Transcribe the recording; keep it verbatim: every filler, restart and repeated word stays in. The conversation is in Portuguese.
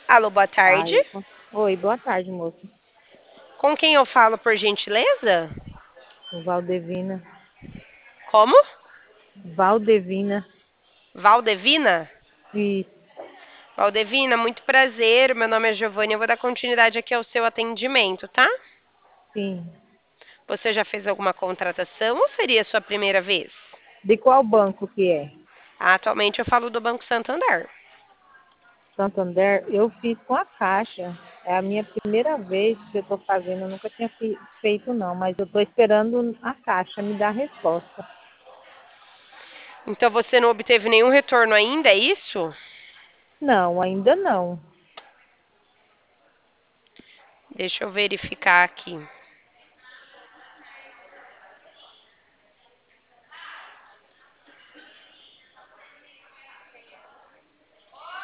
Alô, boa tarde. Ai, com- Oi, boa tarde, moça. Com quem eu falo, por gentileza? Valdevina. Como? Valdevina. Valdevina? Isso, Valdevina, muito prazer. Meu nome é Giovanni. Eu vou dar continuidade aqui ao seu atendimento, tá? sim. Você já fez alguma contratação ou seria a sua primeira vez? De qual banco que é? Atualmente eu falo do Banco Santander. Santander? Eu fiz com a Caixa. É a minha primeira vez que eu estou fazendo. Eu nunca tinha fi- feito, não. Mas eu estou esperando a Caixa me dar a resposta. Então você não obteve nenhum retorno ainda, é isso? Não, ainda não. Deixa eu verificar aqui.